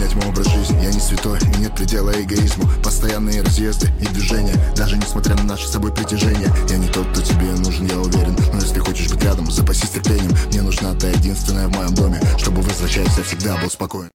менять мой образ жизни. Я не святой и нет предела эгоизму. Постоянные разъезды и движения, даже несмотря на наше с собой притяжение. Я не тот, кто тебе нужен, я уверен. Но если хочешь быть рядом, запасись терпением. Мне нужна та единственная в моем доме, чтобы, возвращаясь, я всегда был спокоен.